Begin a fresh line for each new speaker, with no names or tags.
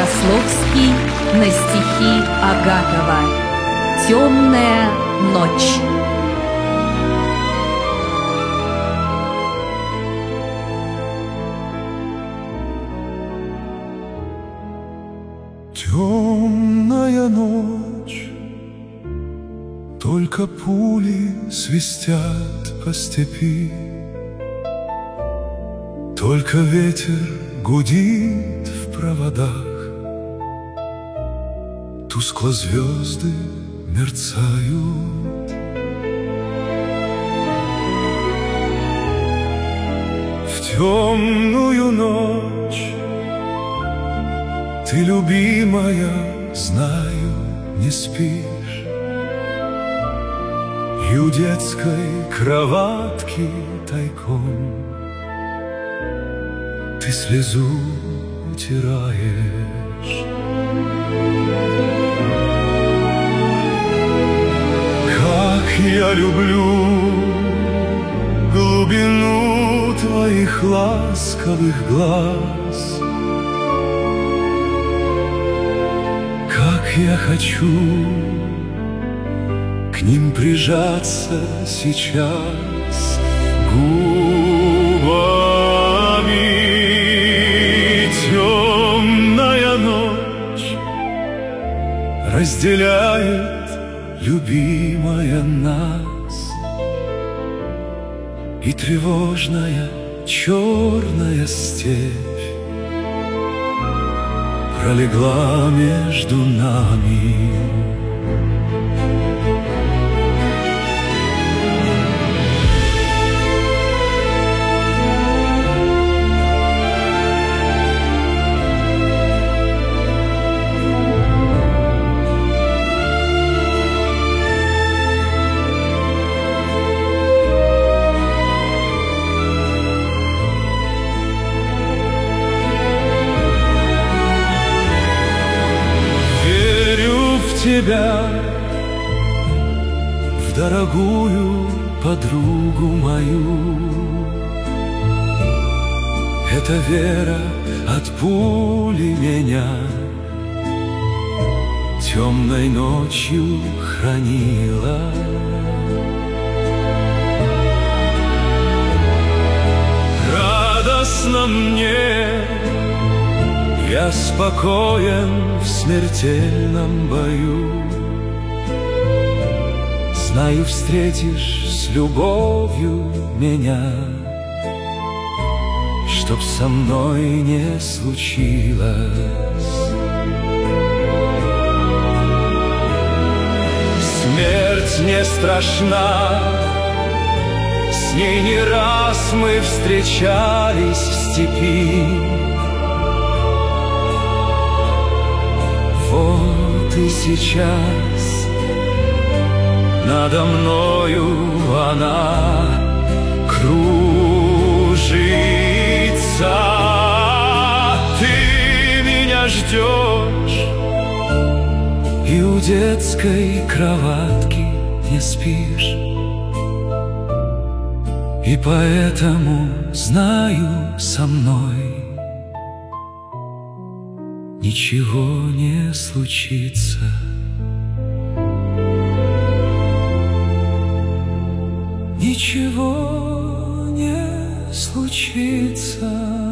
Кисловский на стихи Агатова. «Темная ночь».
Темная ночь, только пули свистят по степи, только ветер гудит в проводах, тускло звезды мерцают. В темную ночь ты, любимая, знаю, не спишь, и у детской кроватки тайком ты слезу утираешь. Как я люблю глубину твоих ласковых глаз, как я хочу к ним прижаться сейчас губами. Темная ночь разделяет, любимая, нас, и тревожная черная степь пролегла между нами. Тебя, в дорогую подругу мою, эта вера от пули меня темной ночью хранила. Радостно мне, я спокоен в смертельном бою. Знаю, встретишь с любовью меня, чтоб со мной не случилось. Смерть не страшна, с ней не раз мы встречались в степи. Вот и сейчас надо мною она кружится. Ты меня ждешь, и у детской кроватки не спишь, и поэтому знаю, со мной ничего не случится. Ничего не случится.